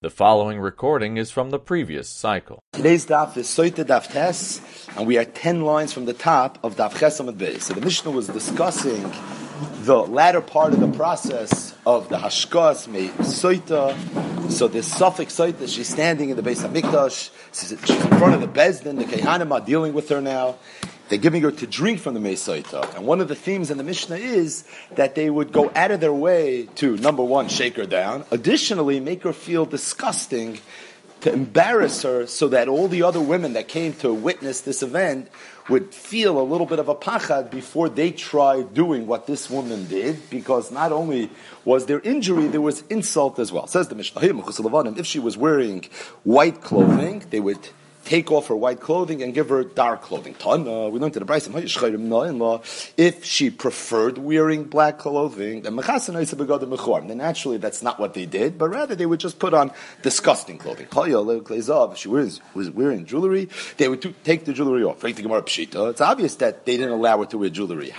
The following recording is from the previous cycle. Today's daf is Soita Daf Tes, and we are 10 lines from the top of Daf Ches Amud Beis. So the Mishnah was discussing the latter part of the process of the Hashkas made Soita. So this suffix Soita, she's standing in the Beis HaMikdash, she's in front of the Bezdin, the Kehanim are dealing with her now. They're giving her to drink from the Mesaita. And one of the themes in the Mishnah is that they would go out of their way to, number one, shake her down. Additionally, make her feel disgusting, to embarrass her so that all the other women that came to witness this event would feel a little bit of a pachad before they try doing what this woman did, because not only was there injury, there was insult as well. Says the Mishnah, if she was wearing white clothing, they would take off her white clothing and give her dark clothing. Tana, we learned to the Braysim, if she preferred wearing black clothing, then naturally that's not what they did, but rather they would just put on disgusting clothing. If she was wearing jewelry, they would take the jewelry off. It's obvious that they didn't allow her to wear jewelry.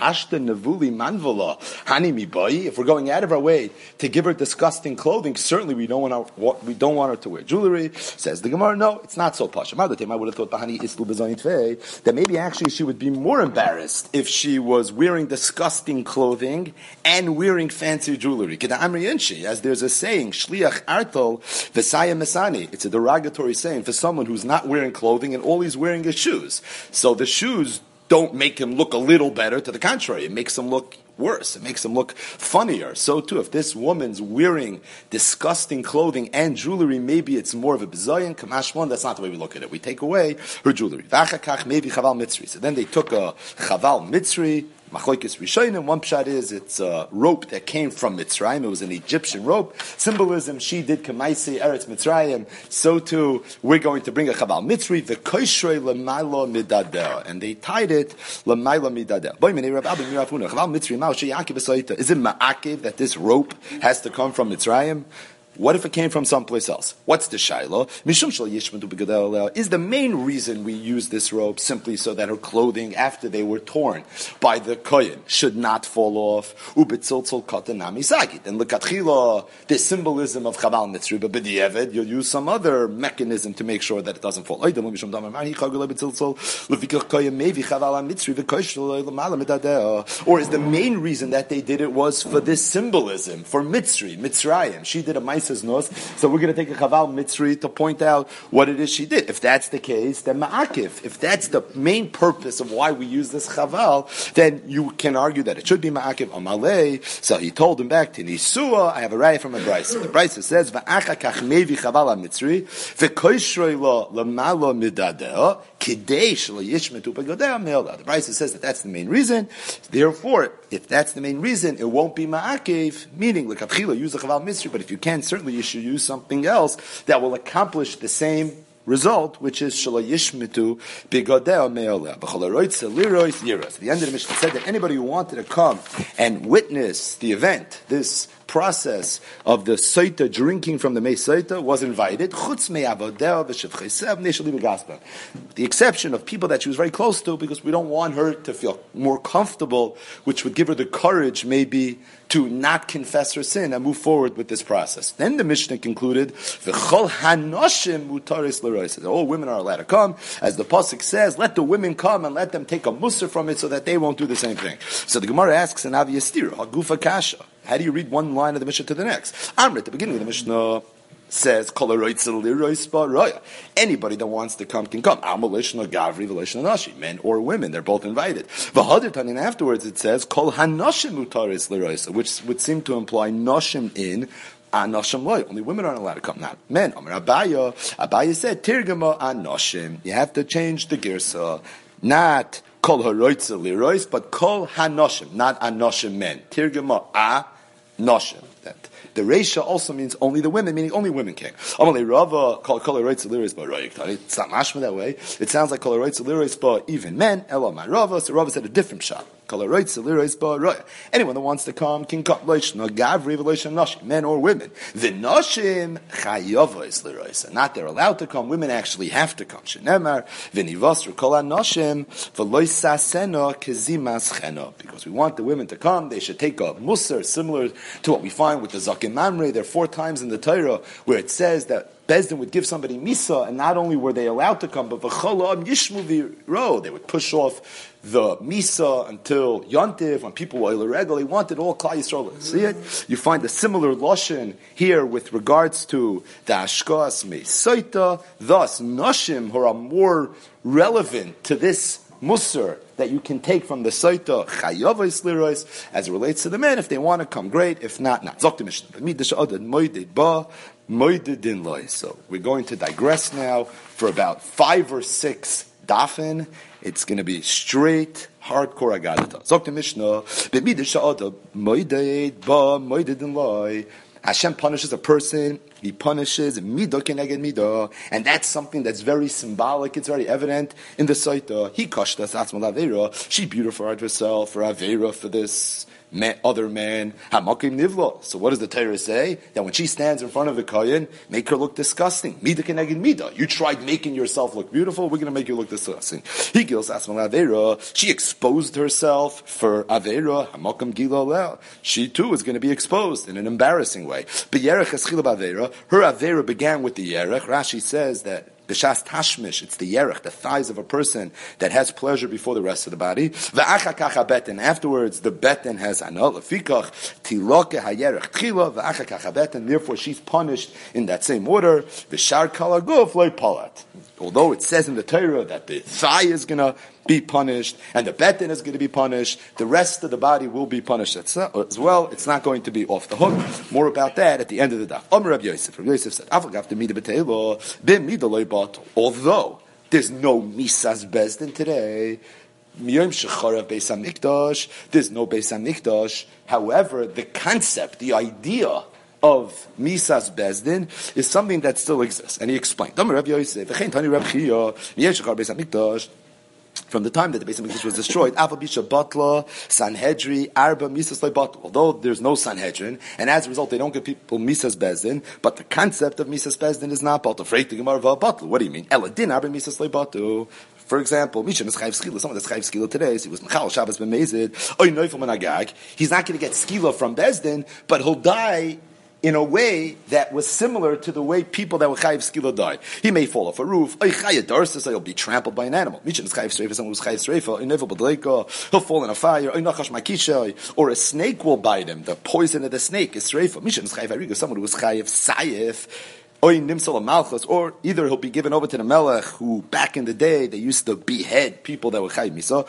If we're going out of our way to give her disgusting clothing, certainly we don't want her to wear jewelry. Says the Gemara, no, it's not so posh. I would have thought that maybe actually she would be more embarrassed if she was wearing disgusting clothing and wearing fancy jewelry. As there's a saying, Shliach Artol V'Saya Mesani. It's a derogatory saying for someone who's not wearing clothing and all he's wearing is shoes. So the shoes don't make him look a little better. To the contrary, it makes him look worse. It makes him look funnier. So too, if this woman's wearing disgusting clothing and jewelry, maybe it's more of a bizayin, kamashmon. That's not the way we look at it. We take away her jewelry. V'achakach maybe chaval mitzri. So then they took a chaval mitzri. Machlokes Rishonim, one pshat is it's a rope that came from Mitzrayim. It was an Egyptian rope. Symbolism, she did Kamaisi Eretz Mitzrayim. So too, we're going to bring a Chaval Mitzri, V'koishrei l'maylo midadeh. And they tied it l'maylo midadeh. Chaval Mitzri, Ma'oshei Yaakib B'soita. Is it Ma'akiv that this rope has to come from Mitzrayim? What if it came from someplace else? What's the shaila? Is the main reason we use this rope simply so that her clothing, after they were torn by the kohen, should not fall off? And l'katchila, the symbolism of chaval mitzri, but b'di'evet, you'll use some other mechanism to make sure that it doesn't fall. Or is the main reason that they did it was for this symbolism, for Mitzrayim? She did a so we're going to take a chaval mitzri to point out what it is she did. If that's the case, then ma'akif. If that's the main purpose of why we use this chaval, then you can argue that it should be ma'akif amalei. So he told him back to Nisua. I have a raya from a brayso. The brayso says va'achakach mevi chaval mitzri v'koishrei lo l'malo midadeh kidei shelo yishmetu begodeh me'olah. The brayso says that that's the main reason. Therefore, if that's the main reason, it won't be ma'akif. Meaning, l'katchila use the chaval mitzri, but if you can't, certainly you should use something else that will accomplish the same result, which is shelo yishmitu bigodeh me'oleh. At the end of the Mishnah said that anybody who wanted to come and witness the event, this process of the soita drinking from the Mesaita, was invited. The exception of people that she was very close to, because we don't want her to feel more comfortable, which would give her the courage maybe to not confess her sin and move forward with this process. Then the Mishnah concluded, all women are allowed to come. As the pasuk says, let the women come and let them take a musar from it so that they won't do the same thing. So the Gemara asks an aviyastira, hagufa kasha. How do you read one line of the Mishnah to the next? Amr, at the beginning of the Mishnah, says, anybody that wants to come can come. Men or women, they're both invited. And afterwards it says, which would seem to imply noshim in, anoshim loy. Only women aren't allowed to come, not men. Abaya said, tirgama anoshim. You have to change the girsa. Not kol haroitza lirois, but kol hanoshim, not anoshim men. Tirgama anoshim. That the reisha also means only the women, meaning only women came. It's not mashma that way. It sounds like kol haroitza lirois, but even men. Elo my Rava. So Rava said a different shot. Anyone that wants to come can come. Men or women. The nashim chayavos l'roisa. Not they're allowed to come. Women actually have to come. Shenemar v'nivasru kol hanashim v'lo sasena kezimas chena. Because we want the women to come, they should take a musar similar to what we find with the Zakim Mamre. There are 4 times in the Torah where it says that Bezdin would give somebody misa, and not only were they allowed to come, but v'cholam yishmu v'ro. They would push off the misa until Yontiv, when people were ilerego. They wanted all Klal Yisrael to see it. You find a similar lashon here with regards to the Ashkas Mesaita. Thus, Nashim, who are more relevant to this musar that you can take from the Saita, Chayavos Lirois, as it relates to the men. If they want to come, great. If not, not. So we're going to digress now for about 5 or 6 dafin. It's going to be straight, hardcore agadata. Zok the Mishnah, Hashem punishes a person, He punishes midah keneged midah, and that's something that's very symbolic, it's very evident in the Saita. He kashed us atzmal avera, she beautified herself for avera, for this other man. Hamakim nivla. So what does the Torah say? That when she stands in front of the kohen, make her look disgusting. Midah keneged midah. You tried making yourself look beautiful, we're going to make you look disgusting. He gils atzmal avera. She exposed herself for avera. Hamakim gila lel. She too is going to be exposed in an embarrassing way. B'yerech eschila b'avera. Her avera began with the yerech. Rashi says that B'shas tashmish, it's the yerech, the thighs of a person that has pleasure before the rest of the body. V'acha kacha beten. Afterwards, the beten has anal. Lefikach tiloke hayerech tchila v'acha kacha beten. Therefore, she's punished in that same order. V'shar kala guf loy palat. Although it says in the Torah that the thigh is going to be punished and the beten is going to be punished, the rest of the body will be punished as well. It's not going to be off the hook. More about that at the end of the daf. Omer Rabbi Yosef. Rabbi Yosef said, although there's no misas bezdin today, there's no Beis HaMikdash. However, the concept, the idea of Misas Bezdin is something that still exists. And he explained. From the time that the Beis HaMikdash was destroyed, although there's no Sanhedrin, and as a result they don't give people Misas Bezdin, but the concept of Misas Bezdin is not Batal. What do you mean? For example, someone that's Chayv Skila today, so he was Mechal Shabbos Ben Mezid, he's not going to get Skila from Bezdin, but he'll die in a way that was similar to the way people that were Chayiv Skila died. He may fall off a roof, he'll be trampled by an animal. Someone who's Chayiv he'll fall in a fire, or a snake will bite him. The poison of the snake is Sreifa. Someone who was Chayiv Sayif, or either he'll be given over to the Melech, who back in the day they used to behead people that were Chayiv Misa,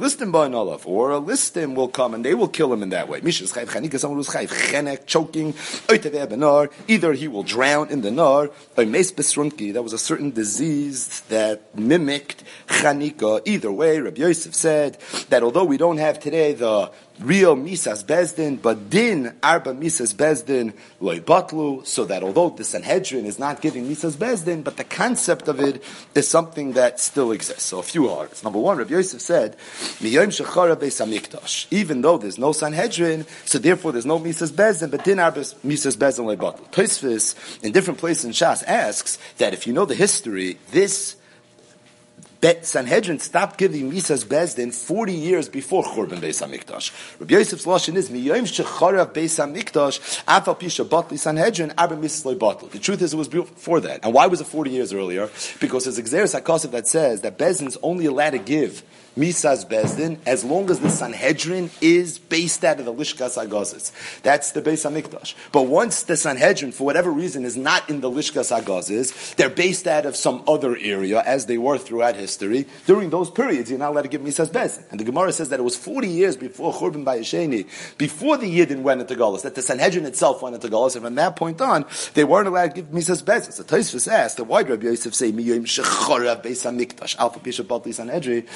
or a listim will come and they will kill him in that way. Someone who's Chayiv Chenek, choking, either he will drown in the nar, that was a certain disease that mimicked Chanika. Either way, Rabbi Yosef said that although we don't have today the real Misas Bezdin, but din arba Misas Bezdin loy batlu, so that although the Sanhedrin is not giving Misas Bezdin, but the concept of it is something that still exists. So a few arguments. Number one, Rabbi Yosef said, Miyom shechara Beis HaMikdash. Even though there's no Sanhedrin, so therefore there's no Misas Bezdin, but din arba Misas Bezdin loy batlu. Tosfos, in different places in Shas, asks that if you know the history, this Sanhedrin stopped giving Misas Bezdin 40 years before Churban Beis HaMikdash. Rabbi Yosef's lashon is Miyom shecharav Beis HaMikdash Afal Pisha Batli Sanhedrin Arba Misas Loy Batlu. The truth is it was before that. And why was it 40 years earlier? Because there's Xeris HaKosef that says that Bezdin's only allowed to give Misas Bezdin as long as the Sanhedrin is based out of the Lishkas HaGazis. That's the Beis HaMikdash. But once the Sanhedrin, for whatever reason, is not in the Lishkas HaGazis, they're based out of some other area, as they were throughout history. During those periods, you're not allowed to give Misas Bezdin. And the Gemara says that it was 40 years before Churban Bayesheni, before the Yidden went into Galus, that the Sanhedrin itself went into Galus, and from that point on, they weren't allowed to give Misas Bezdin. So Tosfos asked, why did Rabbi Yosef say, Miyom Shecharav Beis HaMikdash, Alpha Pisha Batli Sanhedrin? It was really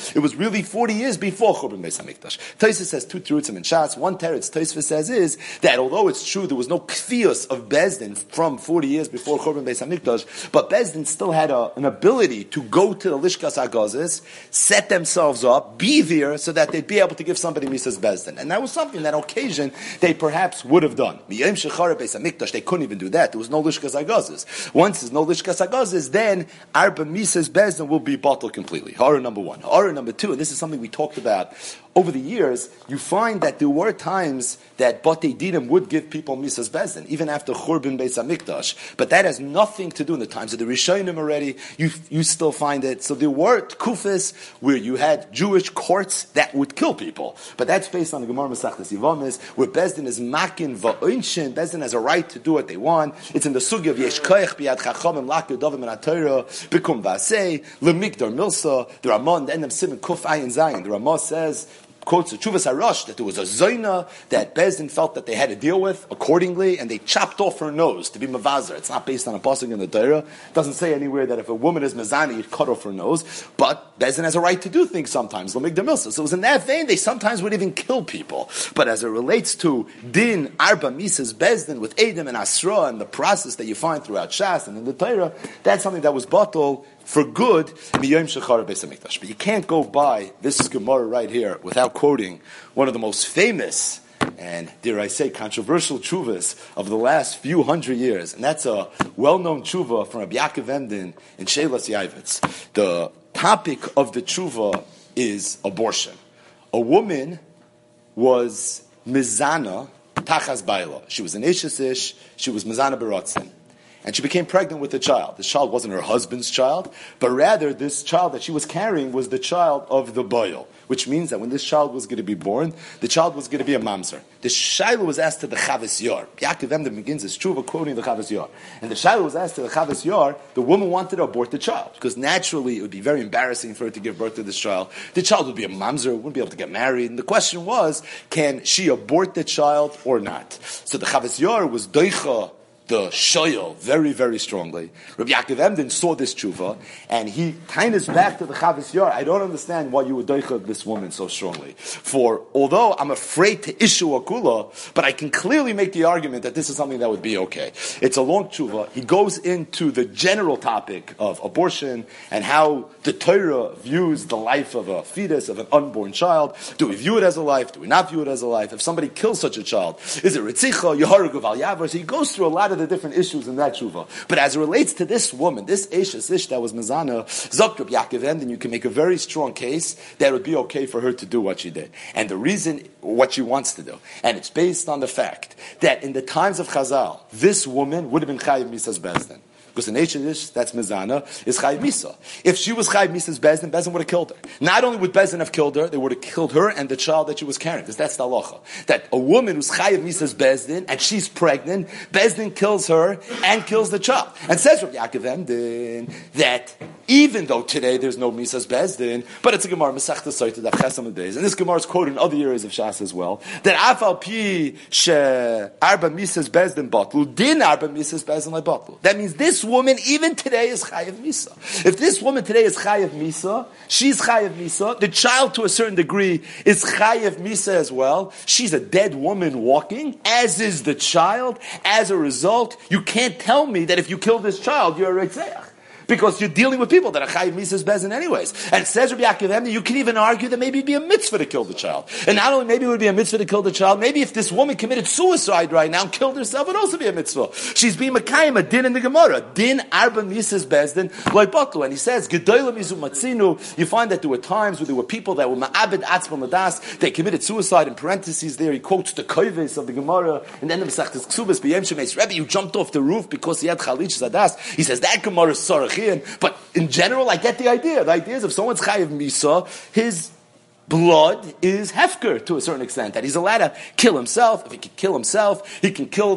really 40 years before Churban Beis HaMikdash. Tosfos says two terutzim in Shas. One teretz Tosfos says is that although it's true there was no kfiyos of Bezdin from 40 years before Churban Beis HaMikdash, but Bezdin still had an ability to go to the Lishkas HaGazis, set themselves up, be there so that they'd be able to give somebody Misas Bezdin. And that was something, that occasion, they perhaps would have done. Miyom Shechara Beis HaMikdash, they couldn't even do that. There was no Lishkas HaGazis. Once there's no Lishkas HaGazis, then Arba Misas Bezdin will be bottled completely. Horror number one. Horror number two, and this is something we talked about over the years, you find that there were times that Batei Dinim would give people Misas Bezdin, even after Churban Beis HaMikdash. But that has nothing to do in the times of the Rishonim already. You still find it. So there were Tkufis where you had Jewish courts that would kill people. But that's based on the Gemara Masechtas Yevamos, where Bezdin is makin va'oinshin. Bezdin has a right to do what they want. It's in the sugi of Yesh Koich B'yad Chachamim Lakir Dovim and HaTorah Bikum V'asei Lemikdar Milsa. The Ramah, the end of Simon Kuf Ayin Zayin. The Ramah says, quotes the Chuvas Harash, that there was a Zoyna that Bezdin felt that they had to deal with accordingly, and they chopped off her nose to be Mavazer. It's not based on a pasuk in the Torah. It doesn't say anywhere that if a woman is Mezani, you'd cut off her nose. But Bezdin has a right to do things sometimes. L'migdar milsa. So it was in that vein, they sometimes would even kill people. But as it relates to Din, Arba, Misas, Bezdin, with Edom and Asra, and the process that you find throughout Shas and in the Torah, that's something that was bottled for good, Miyom Shechara Beis HaMikdash. But you can't go by this Gemara right here without quoting one of the most famous and, dare I say, controversial tshuvas of the last few hundred years. And that's a well-known tshuva from Rabbi Yaakov Emden in Sheilas Yavitz. The topic of the tshuva is abortion. A woman was mizana tachas baila. She was an ishes ish, she was mizana beratzin. And she became pregnant with a child. This child wasn't her husband's child, but rather this child that she was carrying was the child of the boil, which means that when this child was going to be born, the child was going to be a mamzer. The Shaila was asked to the Chavis Yar. Yaakov Emden begins his tshuva quoting the Chavis Yar. And the Shaila was asked to the Chavis Yar, the woman wanted to abort the child, because naturally it would be very embarrassing for her to give birth to this child. The child would be a mamzer, wouldn't be able to get married. And the question was, can she abort the child or not? So the Chavis Yar was doicha the shoyel very, very strongly. Rabbi Yaakov Emden saw this tshuva, and he kind of back to the Chavis Yar. I don't understand why you would doicha this woman so strongly. For although I'm afraid to issue a kula, but I can clearly make the argument that this is something that would be okay. It's a long tshuva. He goes into the general topic of abortion and how the Torah views the life of a fetus, of an unborn child. Do we view it as a life? Do we not view it as a life? If somebody kills such a child, is it ritzicha, yeharugu val yavar? So he goes through a lot of the different issues in that tshuva. But as it relates to this woman, this Eishes Ish that was Mizana, Zakrab Yaakov Emden, you can make a very strong case that it would be okay for her to do what she did. And the reason, what she wants to do. And it's based on the fact that in the times of Chazal, this woman would have been Chayiv Misas Bezdin. Because the nature of this, that's Mizana, is Chayiv Misa. If she was Chayiv Misa's Bezdin, Bezdin would have killed her. Not only would Bezdin have killed her, they would have killed her and the child that she was carrying. Because that's the halacha. That a woman who's Chayiv Misa's Bezdin, and she's pregnant, Bezdin kills her and kills the child. And says Rabbi Yaakov Emden that even though today there's no Misa's Bezdin, but it's a Gemara, Masechta Soita, Daf Chesam days, and this Gemara is quoted in other areas of Shas as well, that Afal Pi She Arba Misa's Bezdin Batlu, Din Arba Misa's Bezdin Lai Batlu. That means this woman, even today, is Chayiv Misa. If this woman today is Chayiv Misa, she's Chayiv Misa, the child to a certain degree is Chayiv Misa as well. She's a dead woman walking, as is the child. As a result, you can't tell me that if you kill this child, you're a Reitzeach. Because you're dealing with people that are Chayiv Misas Bezdin anyways. And it says Rabbi Yaakov Emden, you can even argue that maybe it'd be a mitzvah to kill the child. And not only maybe it would be a mitzvah to kill the child, maybe if this woman committed suicide right now and killed herself, it would also be a mitzvah. She's being Makayim, a din in the Gemara. Din Arba Misas Bezdin Loi Batlu. And he says, Gedoyla Mizu Matzinu, you find that there were times where there were people that were Ma'abed Atzma Ladas, they committed suicide. In parentheses there, he quotes the Koives of the Gemara, and then the Masechtas Ksubas, B'yem Shemeis Rebbe, you jumped off the roof because he had Chalich Zadas. He says, that Gemara is Sarach. But in general, I get the idea. The idea is if someone's Chayiv Misa, his blood is hefker to a certain extent, that he's allowed to kill himself. If he can kill himself, he can kill the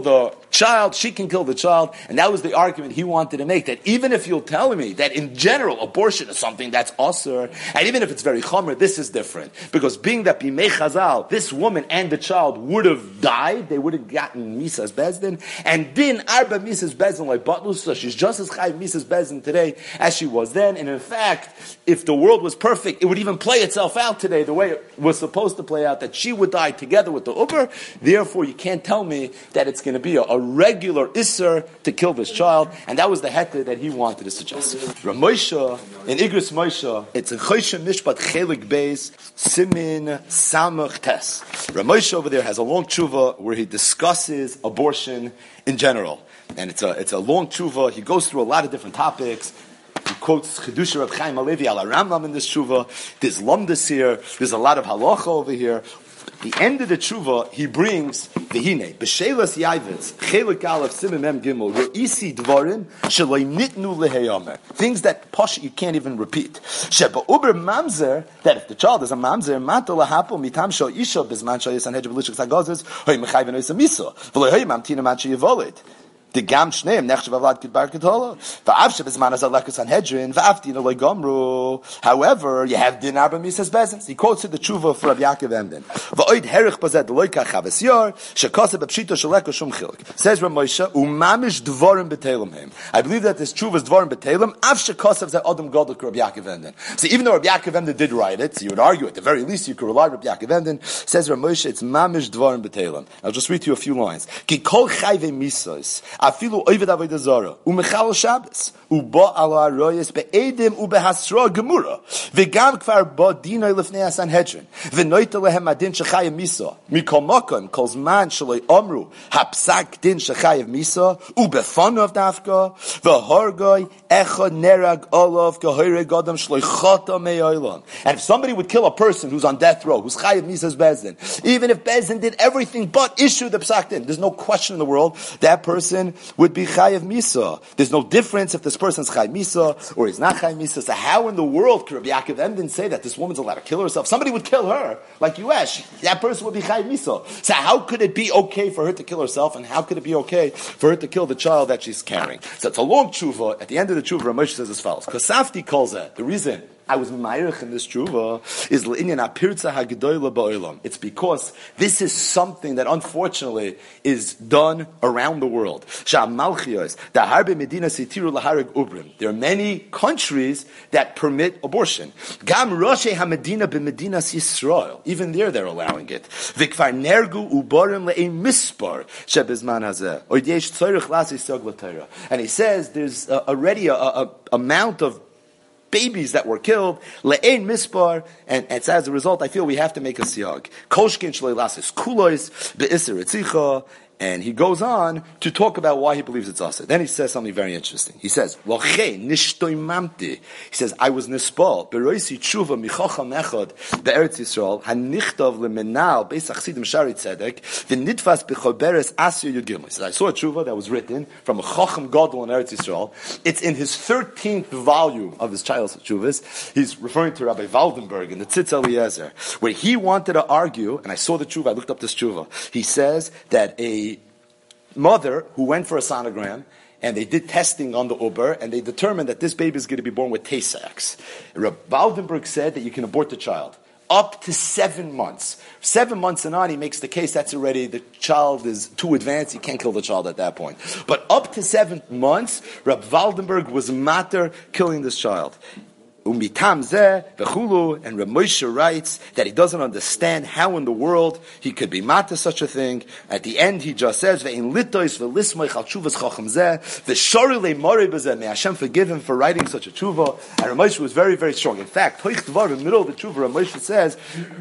child, she can kill the child. And that was the argument he wanted to make, that even if you'll tell me that in general abortion is something that's asur, and even if it's very chomer, this is different. Because being that bimei chazal, this woman and the child would have died, they would have gotten misas bezdin, and din arba misas bezdin like batlus, so she's just as chayv misas bezdin today as she was then. And in fact, if the world was perfect, it would even play itself out today the way it was supposed to play out, that she would die together with the uber. Therefore, you can't tell me that it's going to be a regular isser to kill this child. And that was the heta that he wanted to suggest. Ramosha, in Igris Moshe, it's in Choshen Mishpat Chelik Beis, Simin Samach Tes. Ramosha over there has a long tshuva where he discusses abortion in general. And it's a long tshuva. He goes through a lot of different topics. He quotes Chidusha Reb Chaim Alevi ala Rambam in this tshuva. There's lumdus here. There's a lot of halacha over here. At the end of the tshuva, he brings the hine b'shelas yavitz chelik aleph siman mem gimel re'isi dvarim sheloi nitnu leheyamer, things that posh you can't even repeat. Sheba uber mamzer, that if the child is a mamzer, mato lahapo mitam shel isha bizman shel yisan hedge b'lishik zagazes hoy mechayven oisa miso v'lo hoy mamtina man sheyivolit. The gam shneim nechshav avlad kidbar kitola. Va'avshe bezman as alekus Sanhedrin va'afdina loigamru. However, you have din arba misas bezins. He quotes it the tshuva for Rabbi Yaakov Emden. Va'oid herich bazed loika chaves yor shekasa b'pshito shaleko shum chilik. Says Rav Moshe umamish dvarim betelim him. I believe that this tshuva is dvarim betelim. Av shekasav zeh adam godel Rabbi Yaakov Emden. So even though Rabbi Yaakov Emden did write it, so you would argue at the very least you could rely on Rabbi Yaakov Emden. Says Rav Moshe it's mamish dvarim betelim. I'll just read to you a few lines. Ki kol chayve misas. Afilu oived avodah zara umechal Shabbos uba ala royes beedim ubehasra gemura v'gam kvar ba dina lefnei Sanhedrin v'noita lehem adin shechayim misa mikol makom kol zman shaloi amru hapsak din shechayim misa ubefanav dafka v'hargoi echad nerag olav gehoireg adam shloi chata me'olam. And if somebody would kill a person who's on death row, who's chayiv misa's bezdin, even if bezdin did everything but issue the psak din, there's no question in the world that person would be chayiv misa. There's no difference if this person's chayiv misa or he's not chayiv misa. So how in the world could Rabbi Yaakov Emden say that this woman's allowed to kill herself? Somebody would kill her, like you asked, that person would be chayiv misa. So how could it be okay for her to kill herself, and how could it be okay for her to kill the child that she's carrying? So it's a long tshuva. At the end of the tshuva, Rav Moshe says as follows. Kosafti calls it. The reason I was ma'irich in this tshuva is l'inyan apirza hagdoila ba'olam. It's because this is something that unfortunately is done around the world. Sha'amalchiyos daharbe medina sitiru laharig ubrim. There are many countries that permit abortion. Gam roshe hamedina b'medinas Yisrael. Even there, they're allowing it. Vikvar nergu uborim le'ein mispar shebizman hazeh. Or yesh tzorich lasi sog l'Torah. And he says there's already a amount of babies that were killed, le'ein mispar, and as a result, I feel we have to make a siyag. Koshkin shloi lasis kulois be'isser etzicha, and he goes on to talk about why he believes it's asa. Then he says something very interesting. He says, "V'chei nishtoimamti." He says, "I was nispal beroisi tshuva michacham echad be'eretz Yisrael hanichtav lemenal beis achsidim shari tzedek v'nitfas b'choberes asya yud gimel." He says, "I saw a tshuva that was written from a chacham gadol in Eretz Yisrael. It's in his 13th volume of his child's tshuvas. He's referring to Rabbi Waldenberg in the Tzitz Eliezer, where he wanted to argue. And I saw the tshuva. I looked up this tshuva. He says that a mother who went for a sonogram and they did testing on the uber and they determined that this baby is going to be born with Tay-Sachs. Rabbi Waldenberg said that you can abort the child up to 7 months. 7 months and on, he makes the case that's already, the child is too advanced, you can't kill the child at that point. But up to 7 months, Rabbi Waldenberg was matter killing this child. Umitam zeh v'chulu, and Rav Moshe writes that he doesn't understand how in the world he could be mata such a thing. At the end, he just says ve'in litois ve'lismoi chal tshuvas chacham zeh v'shori le'mori b'zeh. May Hashem forgive him for writing such a tshuva. And Rav Moshe was very, very strong. In fact, hoich dvar in the middle of the tshuva, Rav Moshe says,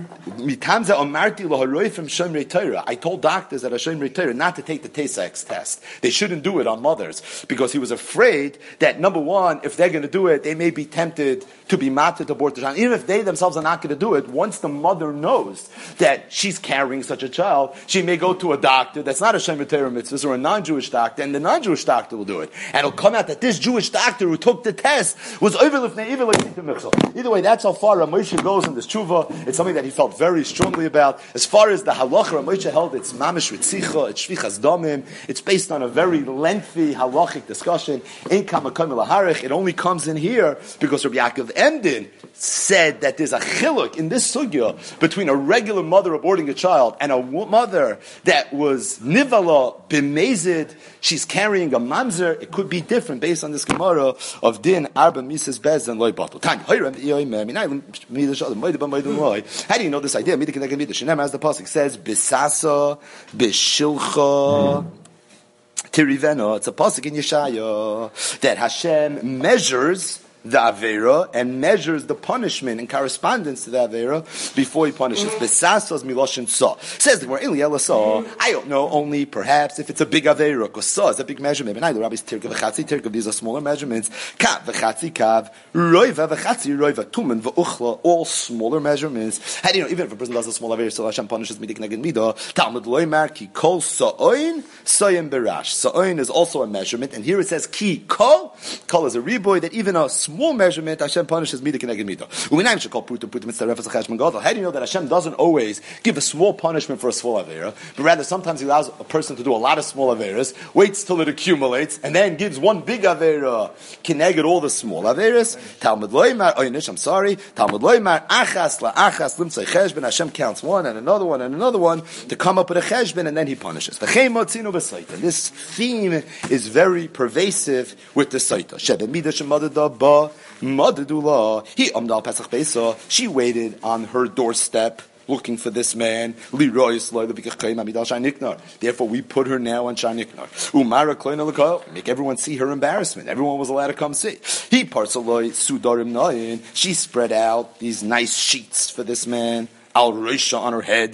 "Mitam zeh omarti laharoifim shomrei Torah." I told doctors at Shomrei Torah not to take the Tay-Sachs test. They shouldn't do it on mothers because he was afraid that number one, if they're going to do it, they may be tempted to be matter to abort the child. Even if they themselves are not going to do it, once the mother knows that she's carrying such a child, she may go to a doctor that's not a Shem B'Torah mitzvah or a non-Jewish doctor, and the non-Jewish doctor will do it. And it'll come out that this Jewish doctor who took the test was either way, that's how far Ramosha goes in this tshuva. It's something that he felt very strongly about. As far as the halacha, Ramosha held it's mamish ritzicha, it's shvichas damim. It's based on a very lengthy halachic discussion. Ein kamakom laharich. It only comes in here because Rabbi Yaakov Emden said that there's a chiluk in this sugya between a regular mother aborting a child and a mother that was nivala b'mezid. She's carrying a mamzer. It could be different based on this Gemara of din arba mises bez and loy batel. How do you know this idea? As the pasuk says, bisasa b'shilcha tirivena. It's a pasuk in Yeshaya that Hashem measures the Avera and measures the punishment in correspondence to the Avera before he punishes. Besasas miloshin sa. Says the Gemara, I don't know, only perhaps if it's a big Avera, because sa is a big measurement. And the rabbis tirka v'chatzi tirka, these are smaller measurements. Kav v'chatzi kav, roiva v'chatzi roiva, tumen v'uchla, all smaller measurements. How do you know, even if a person does a small Avera, so Hashem punishes midik neged midah, Talmud loymar ki kol sa'oin, soyim berash. Sa'oin is also a measurement, and here it says ki kol. Kol is a reboy, that even a small measurement, Hashem punishes midah keneged midah. How do you know that Hashem doesn't always give a small punishment for a small avera, but rather sometimes He allows a person to do a lot of small averas, waits till it accumulates, and then gives one big avera keneged all the small averas? Talmud loymar, I'm sorry. Talmud loymar achas la achas limtzei cheshbon. Hashem counts one and another one and another one to come up with a cheshbon, and then He punishes. This theme is very pervasive with the saita. She waited on her doorstep looking for this man. Therefore, we put her now on Shaniknar. Make everyone see her embarrassment. Everyone was allowed to come see. She spread out these nice sheets for this man. Al Roisha on her head.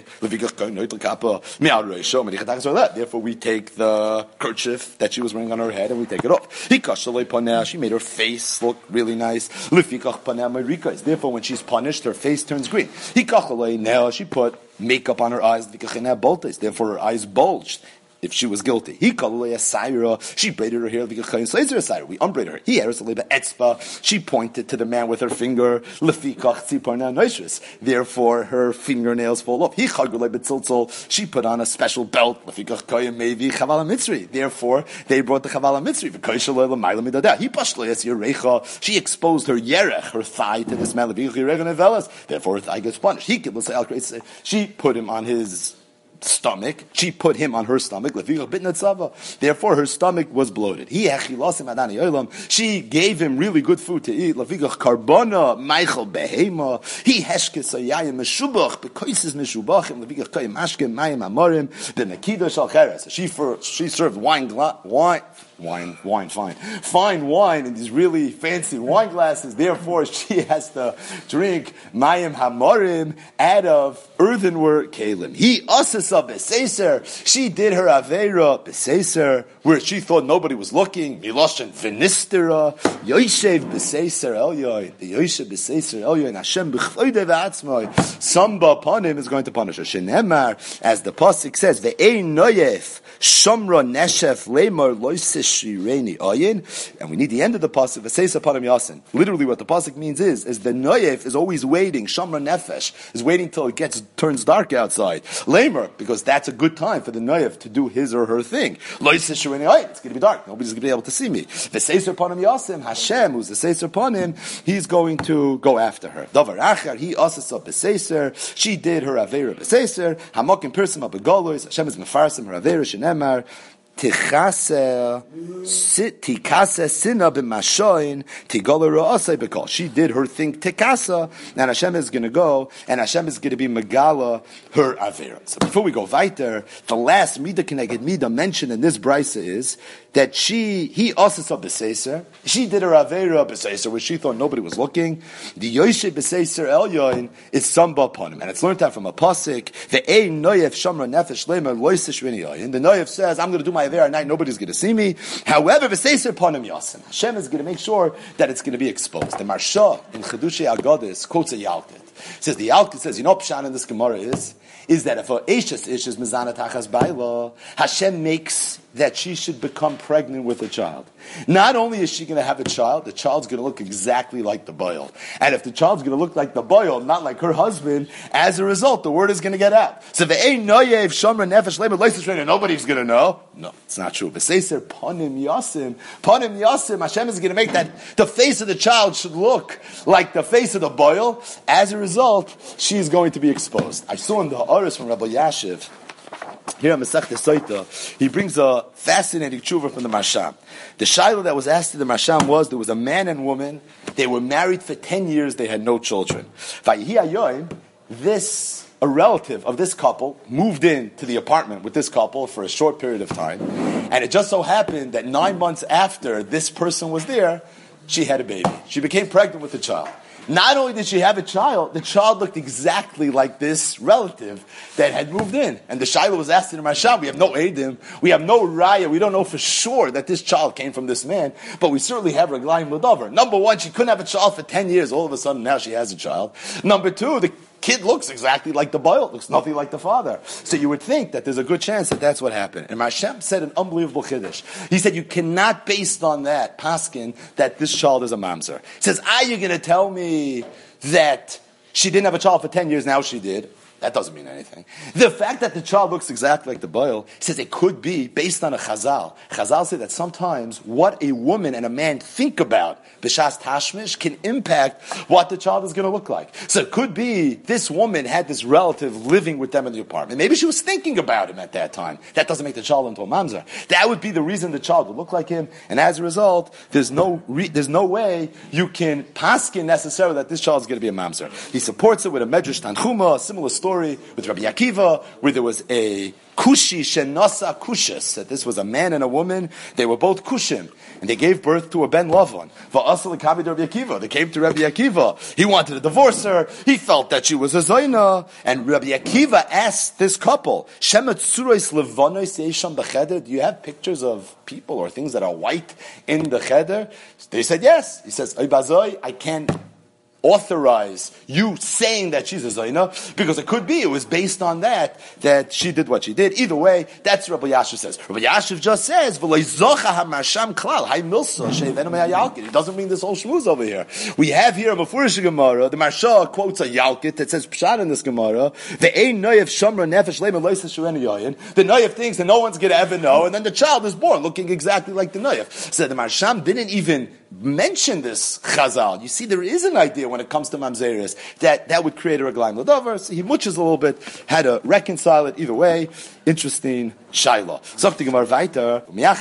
Therefore, we take the kerchief that she was wearing on her head and we take it off. She made her face look really nice. Therefore, when she's punished, her face turns green. Now she put makeup on her eyes. Therefore, her eyes bulged. If she was guilty, she braided her hair. We unbraided her. She pointed to the man with her finger. Therefore, her fingernails fall off. She put on a special belt. Therefore, they brought the chavala mitzri. She exposed her yerech, her thigh, to this man. Therefore, her thigh gets punished. She put him on his stomach. She put him on her stomach. Therefore, her stomach was bloated. She gave him really good food to eat. She served fine wine in these really fancy wine glasses. Therefore, she has to drink mayim hamorim out of earthenware kalim. She did her avera b'seiser, where she thought nobody was looking. Miloshen v'nistera yoshev b'seiser elyoy. The yoshev b'seiser elyoy, and Hashem b'chloide v'atzmoi. Samba upon him is going to punish her. Shenemar, as the pasuk says, ve'ein noyef shomra neshef lemar loises shireni ayin. And we need the end of the pasuk. V'seisa panim yasin. Literally, what the pasuk means is the noyef is always waiting. Shomra nefesh is waiting till it turns dark outside. Lamer, because that's a good time for the noyef to do his or her thing. Loises shireni ayin. It's going to be dark. Nobody's going to be able to see me. V'seisa panim yasin. Hashem, who's the seiser panim, He's going to go after her. Davar achar he asasa b'seiser. She did her avera b'seiser. Hamakim person abegalois. Hashem is mefarsim her avera shenemar. Tikase sina b'mashoin tigala ra'asei b'kol. She did her thing tikasa, and Hashem is going to go, and Hashem is going to be megala her avera. So before we go weiter, the last midah keneged midah mentioned in this brisa is that he also saw B'Seiser. She did her Aveira B'Seiser, where she thought nobody was looking. The Yoshe B'Seiser Elyon is Samba upon him. And it's learned out from a Pasik. The Ein Noyev Shamra Nefesh Lemer Loisish Rinyayin. The Noyev says, I'm going to do my Aveira at night, nobody's going to see me. However, B'Seiser upon him Yasim. Hashem is going to make sure that it's going to be exposed. The Marsha in Chedushei Agadis quotes a Yalkut. Says the Yalkut says, Pshan in this Gemara is that if a Eishes Ish is Mizana Tachas Baila, Hashem makes that she should become pregnant with a child. Not only is she going to have a child, the child's going to look exactly like the boil. And if the child's going to look like the boil, not like her husband, as a result, the word is going to get out. So nobody's going to know. No, it's not true. V'seiser panim yasim. Hashem is going to make that the face of the child should look like the face of the boil. As a result, she is going to be exposed. I saw in the Ha'aris from Rabbi Yashiv, here on Masechta Soita, he brings a fascinating tshuva from the Marsham. The shaila that was asked to the Marsham was, there was a man and woman, they were married for 10 years, they had no children. A relative of this couple moved into the apartment with this couple for a short period of time, and it just so happened that 9 months after this person was there, she had a baby. She became pregnant with a child. Not only did she have a child, the child looked exactly like this relative that had moved in. And the Shaila was asked in the Marsham, we have no Eidim, we have no Raya, we don't know for sure that this child came from this man, but we certainly have Reglaim Ladover. Number one, she couldn't have a child for 10 years, all of a sudden now she has a child. Number two, the kid looks exactly like the boy, looks nothing like the father. So you would think that there's a good chance that that's what happened. And Hashem said an unbelievable chiddush. He said, you cannot, based on that, paskin, that this child is a mamzer. He says, are you going to tell me that she didn't have a child for 10 years, now she did? That doesn't mean anything. The fact that the child looks exactly like the boil, he says it could be based on a chazal. Chazal say that sometimes what a woman and a man think about b'shas tashmish can impact what the child is going to look like. So it could be this woman had this relative living with them in the apartment. Maybe she was thinking about him at that time. That doesn't make the child into a mamzer. That would be the reason the child would look like him. And as a result, there's no way you can paskin necessarily that this child is going to be a mamzer. He supports it with a medrash tanchuma, a similar story with Rabbi Akiva, where there was a kushi shenasa kushas, that this was a man and a woman, they were both kushim, and they gave birth to a ben Lavan. Va'asal l'kavid Rabbi Akiva, they came to Rabbi Akiva, he wanted to divorce her, he felt that she was a zayna, and Rabbi Akiva asked this couple, Shemet tzurois levanos yeisham b'cheder, do you have pictures of people or things that are white in the cheder? They said yes. He says, Oy bazoi, I can't authorize you saying that she's a zayna, because it could be it was based on that she did what she did. Either way, that's what Rabbi Yashiv says. Rabbi Yashiv just says, it doesn't mean this whole shmooze over here. We have here a Mefurish Gemara, the Marsha quotes a Yalkut that says Pshat in this Gemara, the Noyev thinks that no one's going to ever know, and then the child is born looking exactly like the Noyev. So the Marsham didn't even mention this chazal. You see, there is an idea when it comes to mamzeris that would create a reglaim ladover. So he muches a little bit, how to reconcile it. Either way, interesting shaila. Something Gemara weiter.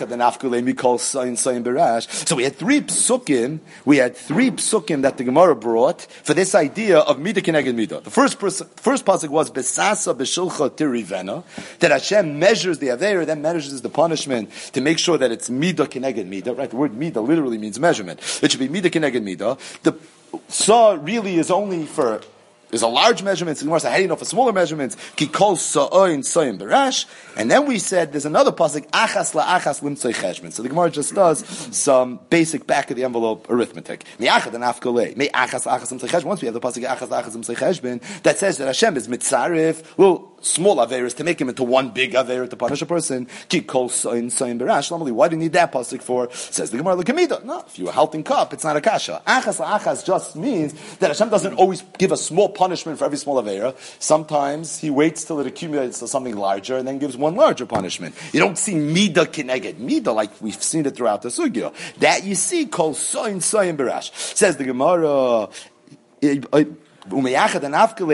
So we had three psukim that the Gemara brought for this idea of midah keneged midah. The first pasuk was besasa b'shulcha tirivena, that Hashem measures the aveira, then measures the punishment to make sure that it's midah keneged midah. Right, the word midah literally means measurement. It should be midah keneged midah. The saw really is only for there's a large measurement. So how do you know for smaller measurements? Ki kol sa'oin soyim berash. And then we said there's another pasuk achas la'achas limtzoi cheshbon. So the Gemara just does some basic back of the envelope arithmetic. Mi'achad and afkolei. Me achas la'achas limtzoi cheshbon. Once we have the pasuk achas la'achas limtzoi cheshbon that says that Hashem is mitzarif, little small averis to make him into one big aver to punish a person. Ki kol sa'oin soyim berash. Normally, why do you need that pasuk for? Says the Gemara l'kamida. No, if you're a halting cup, it's not a kasha. Achas la'achas just means that Hashem doesn't always give a small punishment for every small avera. Sometimes he waits till it accumulates to something larger and then gives one larger punishment. You don't see midah keneged midah like we've seen it throughout the sugya. That you see kol soin berash. Says the Gemara, Once you know that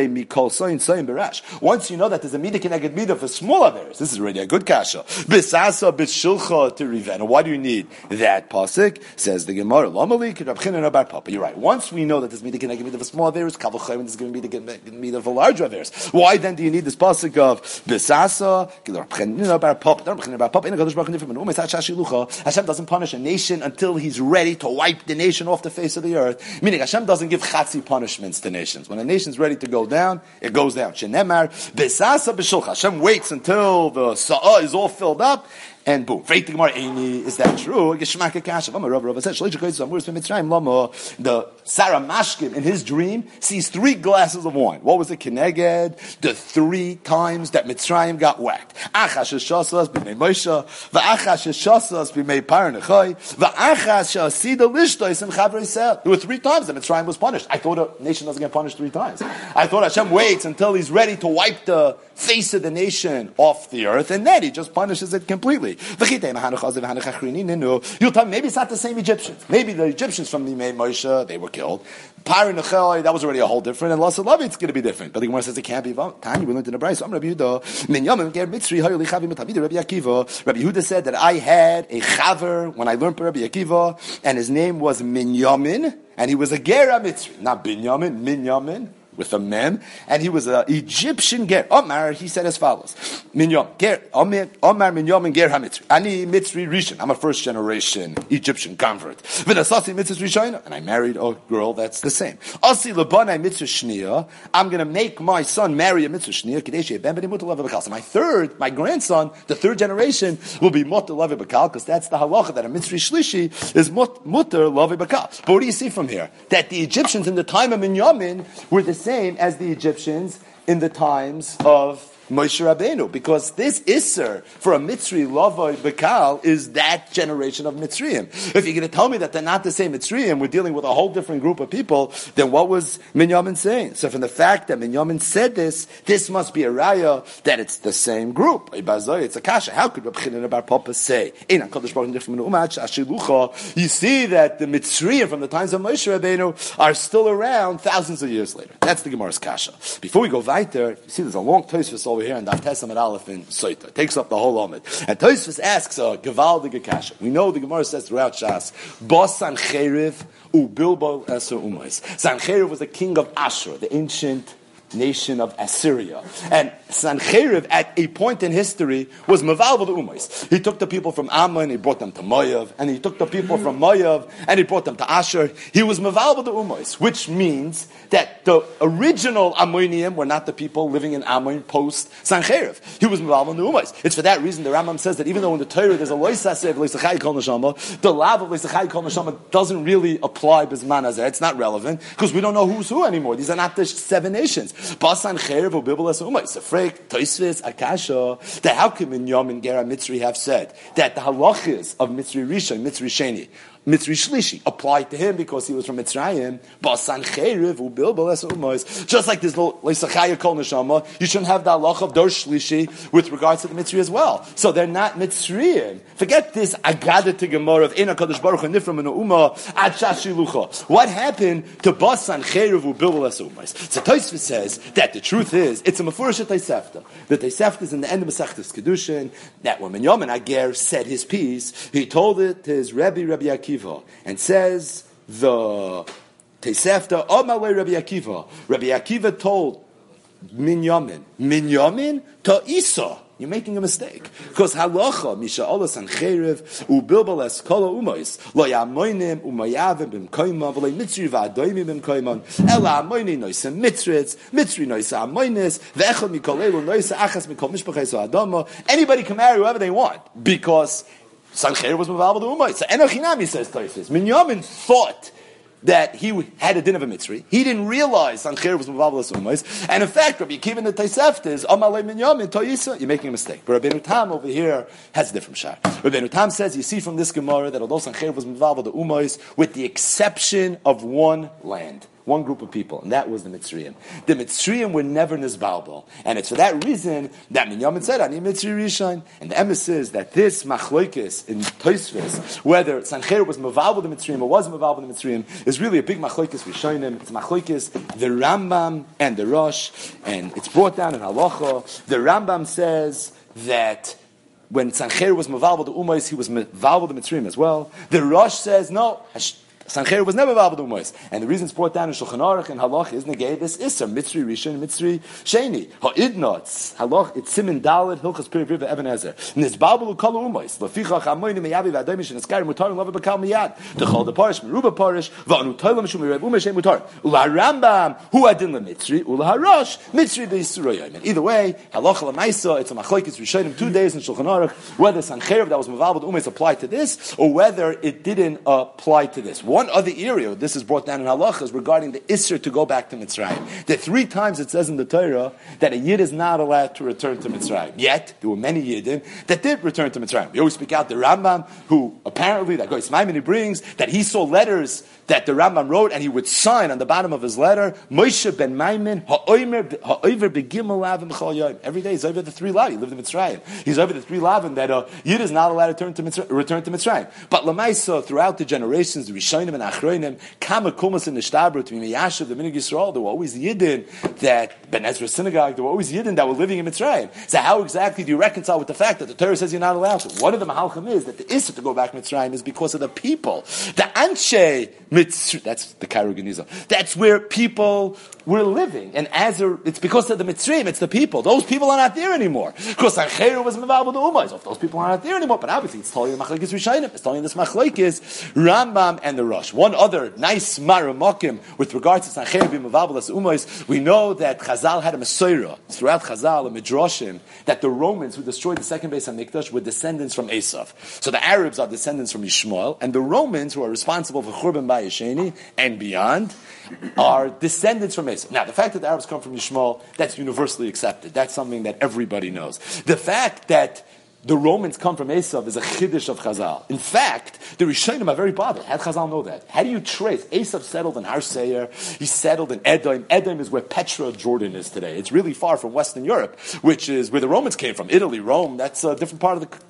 there's a midah keneged midah for small averes, this is already a good kasha. Bisasa b'shulcha to riven. Why do you need that pasuk? Says the Gemara. Lomali k'rabchinen abar papa. You're right. Once we know that there's midah keneged midah for small averes, kavachayim is going to be the midah for larger averes. Why then do you need this pasuk of bisasa k'rabchinen abar papa? Hashem doesn't punish a nation until He's ready to wipe the nation off the face of the earth. Meaning Hashem doesn't give chatzi punishments to nations. When a nation's ready to go down, it goes down. Shenemar besasa b'shulcha. Hashem waits until the sa'ah is all filled up, and boom. Is that true? The Sarah Mashkim in his dream sees 3 glasses of wine. What was it? Keneged, the 3 times that Mitzrayim got whacked. Achash shasas b'mei Moshe, v'achash shasas b'mei Paranechai, v'achash shasida lishtois and chavrei sel. There were 3 times that Mitzrayim was punished. I thought a nation doesn't get punished 3 times. I thought Hashem waits until He's ready to wipe the face of the nation off the earth, and then He just punishes it completely. You'll tell me maybe it's not the same Egyptians. Maybe the Egyptians from the Moshe, they were killed. Pari Nechel, that was already a whole different, and Lasa Lavi, it's going to be different. But the Gemara says it can't be. Tanya, we learned in the Bryce. Rabbi Yehuda said that I had a chaver when I learned Rabbi Akiva, and his name was Minyamin, and he was a Gera Mitzri, not Binyamin, Minyamin, with a mem, and he was an Egyptian ger. Omar, he said as follows: Minyam ger, Omar Minyamin ger haMitzri. Ani Mitzri Rishon. I'm a first generation Egyptian convert. V'nasasi Mitzri Rishon, and I married a girl that's the same. Asi lebanai Mitzri Shnia. I'm going to make my son marry a Mitzri Shnia. Kadeshi ben b'nei mutar lavi b'kal. So my grandson, the 3rd generation, will be mutar lavi b'kal, because that's the halacha that a Mitzri Shlishi is mutar lavi b'kal. But what do you see from here? That the Egyptians in the time of Minyamin were the same as the Egyptians in the times of Moshe Rabbeinu, because this Isser for a Mitzri Lavoi Bekal is that generation of Mitzrayim. If you're going to tell me that they're not the same Mitzrayim, we're dealing with a whole different group of people, then what was Minyamin saying? So from the fact that Minyamin said this must be a raya that it's the same group. It's a kasha. How could Reb Chinan Bar Papa say? You see that the Mitzrayim from the times of Moshe Rabbeinu are still around thousands of years later. That's the Gemara's kasha. Before we go weiter, you see there's a long Tosfos over here in Daf Tesam at Aleph in Soita. It takes up the whole Amid. And Tosfos asks a Gevaldige kasha. We know the Gemara says throughout Shas, Bos Sancheriv u Bilbo Eser Umais. Sancheriv was the king of Ashur, the ancient nation of Assyria. And Sancheriv, at a point in history, was Maval the Umais. He took the people from Ammon, he brought them to Moav, and he took the people from Moav, and he brought them to Asher. He was Maval the Umais, which means that the original Ammonium were not the people living in Ammon post Sancheriv. He was Maval the Umais. It's for that reason the Rambam says that even though in the Torah there's a Loisasev, Loisachai Kol Neshama, the lav of Loisachai Kol Neshama doesn't really apply Bizman Hazeh. It's not relevant, because we don't know who's who anymore. These are not the 7 nations. Basan Cherev or Bibel Esumay. Sefrek, Tosfos, Akasha. That how can Minyamin and Gera Mitzri have said that the halachas of Mitzri Rishon, Mitzri Sheni, Mitzri Shlishi applied to him because he was from Mitzrayim. Basan Cherev or Bibel Esumay. Just like this Leisachaya Kol Neshama, you shouldn't have the halacha of Dor Shlishi with regards to the Mitzri as well. So they're not Mitzrayim. Forget this Agada to Gemara of Ena Kadosh Baruch Hu Nifra Min Uma Ad Shashilucha. What happened to Basan Cherev or Bibel Esumay? So Tosfos says that the truth is, it's a Mefurish Tosefta. The Tosefta is in the end of Masechtas Kedushin, that when Minyamin Ager said his piece, he told it to his Rabbi Akiva, and says the Tosefta, Omalei Rabbi Akiva. Rabbi Akiva told Minyamin to Esau. You're making a mistake. Because halacha, Misha Allah Sancheriv, Ubilbal Eskola Umais, Lo Yamoinim, Umayavim Bimkoima, V'lei Mitzri V'adoimi Bimkoimon, Ela Amoini Noisa Mitzritz, Mitzri Noisa Amoinis, V'echel Mikolelu Noisa Achas Mikol Mishpachais Adama. Anybody can marry whoever they want, because Sancheriv was Maval the Umais. So Enochinami says Tosfos. Minyamin thought that he had a din of a Mitzri. He didn't realize Sancheriv was Mavav Umais. And in fact, Rabbi Akiva in the Tosefta is Amalei Minyamin Toyisa. You're making a mistake. But Rabbeinu Tam over here has a different shot. Rabbeinu Tam says, you see from this Gemara that although Sancheriv was Mavav the Umais, with the exception of one one group of people, and that was the Mitzrayim. The Mitzrayim were never Nizbalbal, and it's for that reason that Minyamin said, "Ani Mitzri Rishon." And the emes is that this Machlokes in Tosfos, whether Sancheir was Mevalbal the Mitzrayim or wasn't Mevalbal the Mitzrayim, is really a big Machlokes Rishonim. It's Machlokes the Rambam and the Rosh, and it's brought down in Halacha. The Rambam says that when Sancheir was Mevalbal the Umayis, he was Mevalbal the Mitzrayim as well. The Rosh says no. Sancheir was never Mevalbal the Umayis. And the reason it's brought down in Shulchan Aruch and Halach is negay this Isser, Mitzri Rishon, Mitzri Sheni. Ha'idnotz, Halach, it's Simin Dalet, Hilchas Piri Priva Eben Ezer. Nizbalbal Ukala Umayis, Lefichach Amoyni Meyavi V'adomish, and Eskari Mutarim Lava Bakal Miyad. Dechol the Parish, Meruba Parish, Va'anu Toilam Shum Merev Umashem Mutar. Ula Rambam, Hu Adin LeMitzri, Ula HaRosh, Mitzri B'Yisroyim. And either way, Halach LeMaisa, it's a Machlokes Rishonim, 2 days in Shulchan Aruch, whether Sancheir that was Mevalbal the Umayis applied to this, or whether it didn't apply to this. One other area, this is brought down in halachas regarding the Isser to go back to Mitzrayim. There 3 times it says in the Torah that a Yid is not allowed to return to Mitzrayim. Yet, there were many Yidden that did return to Mitzrayim. We always speak out the Rambam, who apparently, that Goyis Maimoni brings, that he saw letters that the Rambam wrote, and he would sign on the bottom of his letter, Moshe ben Maimon, ha'oiver begimel lavim chol yom. Every day he's over the 3 lavim. He lived in Mitzrayim. He's over the 3 lavim that a Yid is not allowed to return to Mitzrayim. But Lamaisa, throughout the generations, the Rishonim and Achronim, Kama Kumas and Nishtabra, to be Miyashav, the Minig Yisrael, there were always Yidden that, Ben Ezra synagogue, there were always Yidden that were living in Mitzrayim. So how exactly do you reconcile with the fact that the Torah says you're not allowed to? One of the Mahalchim is that the Issa to go back to Mitzrayim is because of the people. The Anshe Mitzrayim, that's the Karuganiza. That's where people were living. And it's because of the Mitzrayim, it's the people. Those people are not there anymore. Because Sancheir was Mevalbal the Umayis. So if those people are not there anymore, but obviously it's telling you the Machlokes Rishonim, it's telling you this Machlokes Rambam and the Rosh. One other nice Maramokim with regards to Sancheir being Mevalbal as Umayis, we know that Chazal had a Mesorah throughout Chazal, a Midrashim, that the Romans who destroyed the second Beis HaMikdash were descendants from Esav. So the Arabs are descendants from Yishmael, and the Romans who are responsible for Churban Bayesheni and beyond are descendants from Esav. Now, the fact that the Arabs come from Yishmael, that's universally accepted. That's something that everybody knows. The fact that the Romans come from Esav is a chiddush of Chazal. In fact, the Rishonim are very bothered. How did Chazal know that? How do you trace? Esav settled in Har Seir. He settled in Edom. Edom is where Petra, Jordan is today. It's really far from Western Europe, which is where the Romans came from. Italy, Rome, that's a different part of the...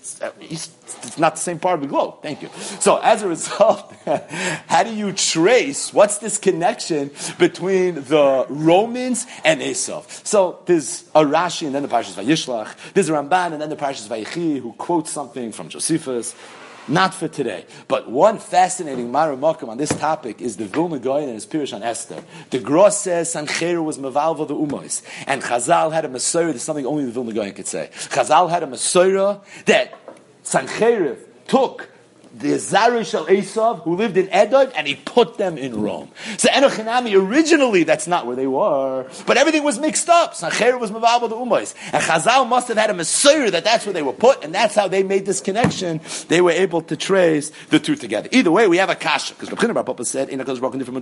It's not the same part of the globe. Thank you. So as a result, how do you trace what's this connection between the Romans and Esav? So there's a Rashi and then the Parashas Vayishlach. There's a Ramban and then the Parashas Vayechi who quotes something from Josephus. Not for today. But one fascinating Maramokim on this topic is the Vilna Gaon and his Pirush on Esther. The Gross says Sancheir was Mevalva the Umayis. And Chazal had a Mesorah, there's something only the Vilna Gaon could say. Chazal had a Mesorah that Sancheir took the Zarish al Esav, who lived in Edom, and he put them in Rome. So Enochinami, originally that's not where they were, but everything was mixed up. Sancheir was Mevalbal the Umayis. And Chazal must have had a Mesorah that that's where they were put, and that's how they made this connection. They were able to trace the two together. Either way, we have a kasha, because Rabbi Bar Papa said, the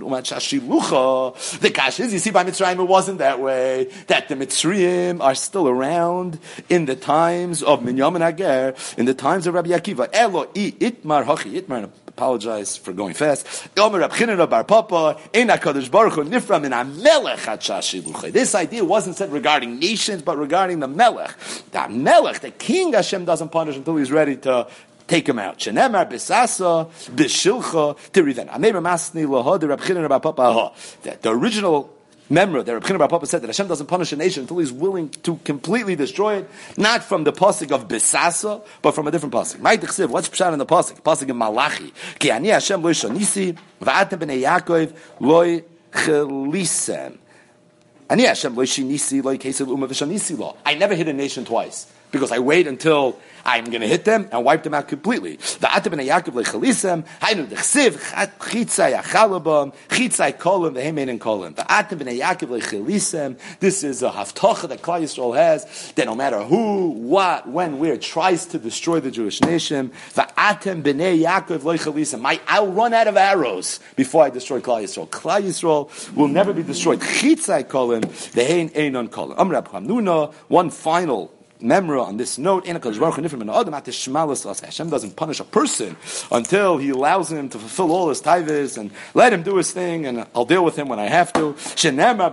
kasha is, you see, by Mitzrayim it wasn't that way, that the Mitzrayim are still around in the times of Minyamin Ager, in the times of Rabbi Akiva. Elo I Itmar Hachi Itmar, and apologize for going fast. This idea wasn't said regarding nations, but regarding the Melech. The Melech, the king, Hashem doesn't punish until he's ready to take him out. Shenemar bisasa bishilcha tiriven. Ameir masni laha the Reb Chinan Bar Papa. The original memra that Reb Chinan Bar Papa said that Hashem doesn't punish a nation until he's willing to completely destroy it, not from the pasuk of bisasa, but from a different pasuk. Ma'idich what's pshat in the pasuk? Pasuk in Malachi. Ki ani Hashem lo yishanisi v'atem b'nei Yaakov lo chelisem. Ani Hashem lo yishanisi lo yikesel umah v'shanisi lo. I never hit a nation twice, because I wait until I'm going to hit them and wipe them out completely. The Atem ben Yaakov leChalisem, Hainu dechsiv chitzai achalabam, chitzai kolim vehemein kolim. The Atem ben Yaakov leChalisem. This is a haftacha that Klal Yisrael has that no matter who, what, when, where tries to destroy the Jewish nation, the Atem ben Yaakov leChalisem. I'll run out of arrows before I destroy Klal Yisrael. Klal Yisrael will never be destroyed. Chitzai kolim vehein einon kolim. Amr Rab Hamnuna. One final memra on this note, Hashem doesn't punish a person until He allows him to fulfill all his taivis and let him do his thing, and I'll deal with him when I have to. So we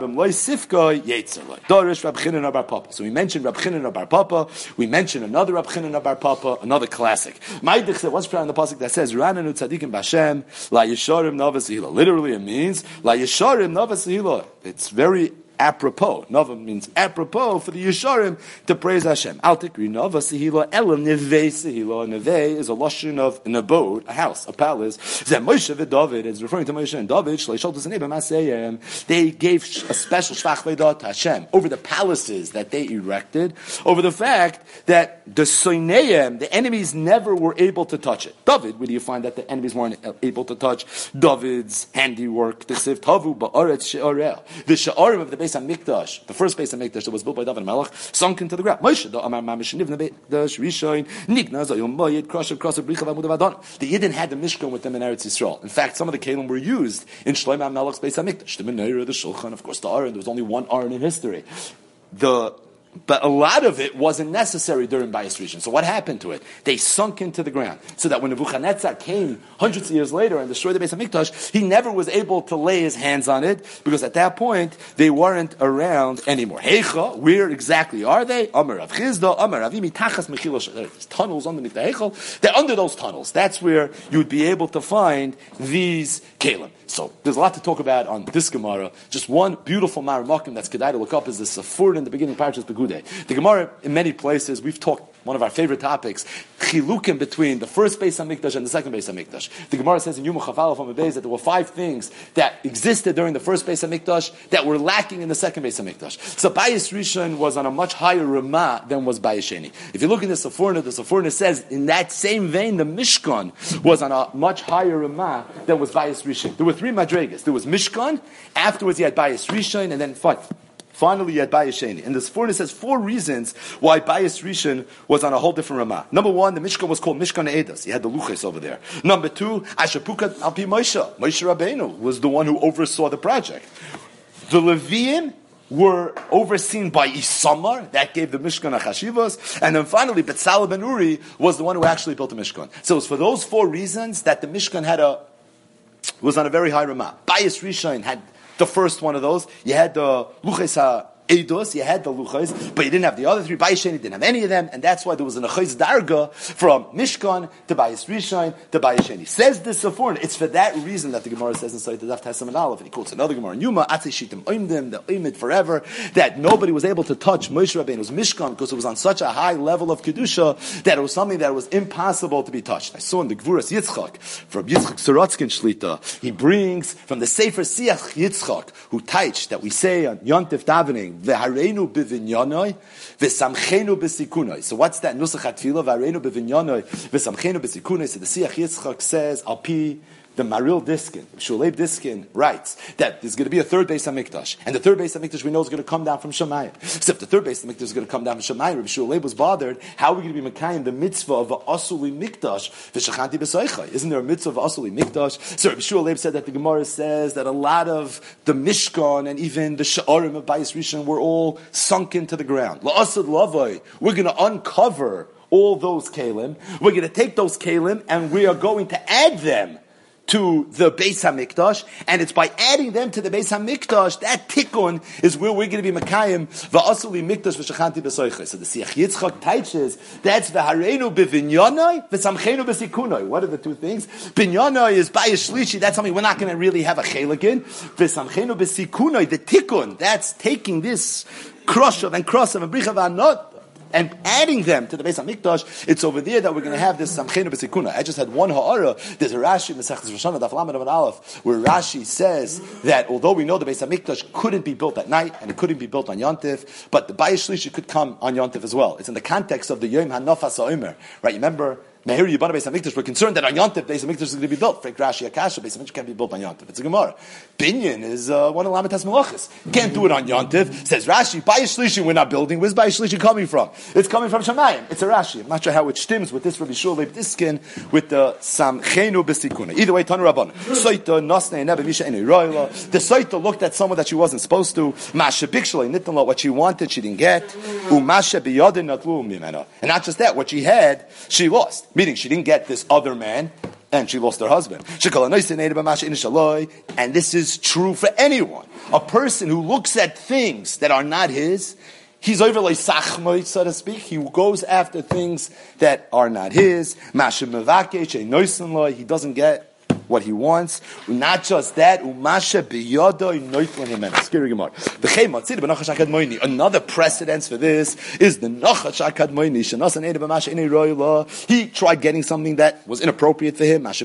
mentioned Rab Chinan Bar Papa. We mentioned another Rab Chinan Bar Papa, another classic. Maidich said, what's on the pasuk that says Rananu Tzadikim Bashem La Yesharim Navas Hila? Literally, it means La Yesharim Navas Hila. It's very apropos. Nova means apropos for the Yesharim to praise Hashem. Al tikri Nova Sehila Ela Nevei Sehila. Nevei is a lashon of an abode, a house, a palace. Zeh Moshe v'David is referring to Moshe and David. They gave a special shvach v'edah to Hashem over the palaces that they erected, over the fact that the Soineim, the enemies, never were able to touch it. David, where do you find that the enemies weren't able to touch David's handiwork? The Siv Tavu Ba'aretz She'orel. The She'orim of the Beis HaMikdash, the first Beis HaMikdash that was built by David Melech, sunk into the ground. Moshe, the Amar Mamish Nivna Beis Rishon, Nigna Zayom Moyed, Krashav Bricha V'amud Avadon. The Yidden had the Mishkan with them in Eretz Yisrael. In fact, some of the Kalim were used in Shlomo Melech's Beis HaMikdash. The Menorah, the Shulchan, of course, the Aron. There was only one Aron in history. But a lot of it wasn't necessary during Bayis Rishon. So what happened to it? They sunk into the ground. So that when Nebuchadnezzar came hundreds of years later and destroyed the Beis HaMikdash, he never was able to lay his hands on it, because at that point, they weren't around anymore. Heicha, where exactly are they? Amar Rav Chizda, Amar Ravimi, Tachas Mechila. There's tunnels underneath the Heichal. They're under those tunnels. That's where you would be able to find these Kalim. So there's a lot to talk about on this Gemara. Just one beautiful Maramakim that's kedai to look up is the Safur in the beginning Parashas Begudei. The Gemara in many places, we've talked, one of our favorite topics, chilukim between the first Beis HaMikdash and the second Beis HaMikdash. The Gemara says in Yom Chaval from Beis that there were 5 things that existed during the first Beis HaMikdash that were lacking in the second Beis HaMikdash. So Bayis Rishon was on a much higher Ramah than was Bayis Sheni. If you look in the Safurna says in that same vein, the Mishkan was on a much higher Ramah than was Bayis Rishon. There were 3 madregas. There was Mishkan, afterwards you had Bayis Rishon, and then finally, you had Bayis Sheni. And the Sforna says 4 reasons why Bayis Rishon was on a whole different Ramah. Number 1, the Mishkan was called Mishkan Eidos. You had the Luches over there. Number 2, Asher Pukat Alpi Moshe. Moshe Rabbeinu was the one who oversaw the project. The Leviim were overseen by Isamar, that gave the Mishkan a chashivos, and then finally Betzalel ben Uri was the one who actually built the Mishkan. So it's for those 4 reasons that the Mishkan was on a very high Ramah. Bayis Rishon had the first one of those. You had the Luches HaEidos, you had the Luches, but you didn't have the other 3. Bayis Sheni didn't have any of them, and that's why there was an Achayz Darga from Mishkan to Bayis Rishon to Bayis Sheni. Says the Safurn, it's for that reason that the Gemara says inside the Daf Tasam and Aleph, and he quotes another Gemara in Yuma, Atzei Shitim Oimdim, the Oimid forever, that nobody was able to touch Moshe Rabbeinu's Mishkan because it was on such a high level of Kedusha that it was something that was impossible to be touched. I saw in the Gvuras Yitzchak, from Yitzchak Sorotzkin Shlita, he brings from the Sefer Siach Yitzchak, who teach that we say on Yontif Davening, V'hareinu b'vinyanoi, v'samchenu b'sikunoi. So what's that? Nusach HaTfilah, V'hareinu b'vinyanoi, v'samchenu b'sikunoi. So the Siach Yitzchak says, Alpi, the Maril Diskin, Shuleib Diskin writes that there's going to be a third Beis HaMikdash, and the third Beis HaMikdash we know is going to come down from Shemayim. So if the third Beis HaMikdash is going to come down from Shemayim, Rabbi Shuleib was bothered, how are we going to be Mekayim the mitzvah of Asuli Mikdash v'shachanti b'soichai? Isn't there a mitzvah of Asuli Mikdash? So Rabbi Shuleib said that the Gemara says that a lot of the Mishkan and even the Sha'arim of Bayis Rishon were all sunk into the ground. La'asad lavoi, we're going to uncover all those kalim, we're going to take those kalim and we are going to add them to the Beis HaMikdash, and it's by adding them to the Beis HaMikdash, that tikkun is where we're going to be Makayim, v'asuli Mikdash v'shachanti b'soichai. So the Siach Yitzchak teaches, that's v'hareinu b'vinyanoi, v'samchenu b'sikunoi. What are the 2 things? Binyanoi is Bayis Shlishi, that's something we're not going to really have a chelik in. V'samchenu b'sikunoi, the tikkun, that's taking this kroshav and bricha v'anot, and adding them to the Beis HaMikdash, it's over there that we're going to have this Samchenu B'Sikuna. I just had one ha'ara. There's a Rashi in the Mesechus Rosh Hashanah, Daf Lamed Amud Aleph, where Rashi says that although we know the Beis HaMikdash couldn't be built at night, and it couldn't be built on Yontif, but the Bayis Shlishi could come on Yontif as well. It's in the context of the Yom HaNofas HaOmer. Right, you remember Meher Yibana Beis HaMikdash, we're concerned that on Yontif Beis HaMikdash is going to be built. Frank Rashi Akasha, Beis HaMikdash can't be built on Yontif. It's a Gemara. Binyan is one of Lamitas Melachas. Can't do it on Yontif. Says Rashi, Bayis Shlishi we're not building. Where's Bayis Shlishi coming from? It's coming from Shamayim. It's a Rashi. I'm not sure how it stems with this Rabbi Shul Leib Diskin with the Samchenu B'Sikuna. Either way, Tanu Rabban. Soita Nosne Nebe Misha Eni Roila. The Soita looked at someone that she wasn't supposed to. Masha Bikshali Nitanla, what she wanted, she didn't get. Umasha Biyadin Natlu Mimena. And not just that, what she had, she lost. Meaning she didn't get this other man, and she lost her husband. And this is true for anyone. A person who looks at things that are not his, he's overlay sachmoy, so to speak. He goes after things that are not his. He doesn't get what he wants. Not just that. Another precedence for this is the Nachash HaKadmoini. He tried getting something that was inappropriate for him. And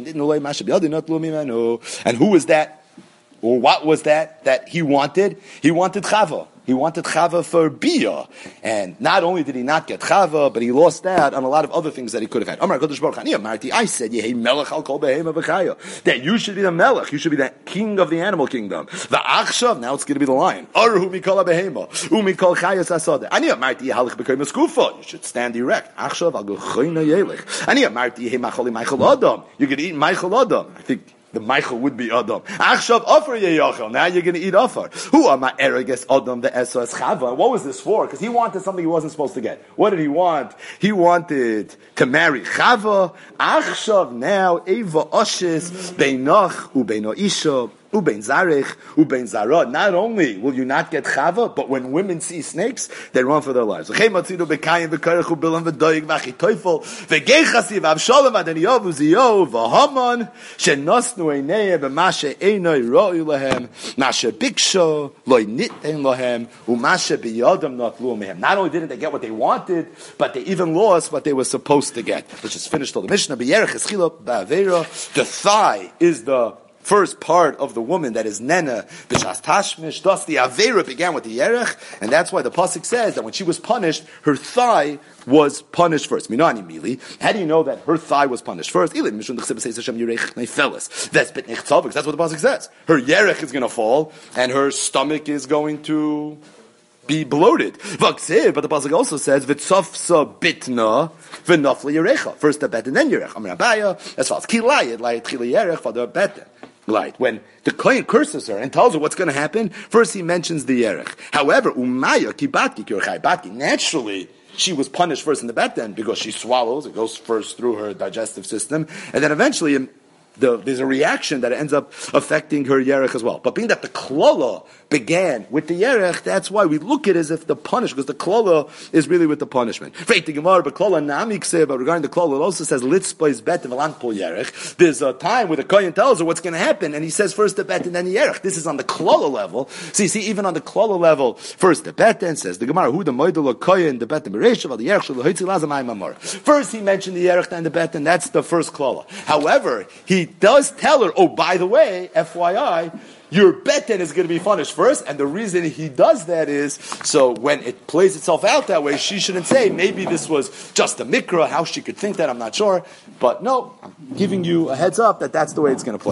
who was that? Or what was that he wanted? He wanted Chava. He wanted Chava for Bia. And not only did he not get Chava, but he lost out on a lot of other things that he could have had. I said, that you should be the Melech. You should be the king of the animal kingdom. The Achshav, now it's going to be the lion. You should stand erect. You could eat Michael Adam. I think the Michael would be Adam. Achshav Offer Yeyachel. Now you're going to eat Offer. Who are my Ereges Adam the Esas Chava? What was this for? Because he wanted something he wasn't supposed to get. What did he want? He wanted to marry Chava. Achshav now Eva Oshis Beinoch Ubeino Isha. Ubein Zarech, Ubein Zarah. Not only will you not get Chava, but when women see snakes, they run for their lives. Now only didn't they get what they wanted, but they even lost what they were supposed to get. Let's just finish till the Mishnah. The thigh is the first part of the woman that is nena, b'shas tashmish. Thus the avera began with the yerech, and that's why the pasuk says that when she was punished, her thigh was punished first. Minani mili. How do you know that her thigh was punished first? That's what the pasuk says. Her yerech is going to fall, and her stomach is going to be bloated. But the pasuk also says v'tzofsa bitna v'nafli yerecha. First the bet and then yerech. Amar Abaya, as far as kilayit layit chila yerech for the bet. Right. When the Kohen curses her and tells her what's going to happen, first he mentions the yerech. However, umaya kibatki kirchai batki. Naturally, she was punished first in the bet then because she swallows. It goes first through her digestive system, and then eventually there's a reaction that ends up affecting her yerech as well. But being that the klola began with the yerech, that's why we look at it as if the punishment, because the klola is really with the punishment. But regarding the klola, it also says litzpais bet v'lanpol yerech. There's a time where the kohen tells her what's going to happen, and he says first the bet and then the yerech. This is on the klola level. So you see, even on the klola level, first the bet and says the Gemara who the moidel kohen the bet the bereshav the yerech shel hoitzi lazamay mamor. First he mentioned the yerech and the bet, and that's the first klola. However, he does tell her, oh, by the way, FYI, your beten is going to be punished first, and the reason he does that is, so when it plays itself out that way, she shouldn't say, maybe this was just a mikra, how she could think that, I'm not sure, but no, I'm giving you a heads up that that's the way it's going to play.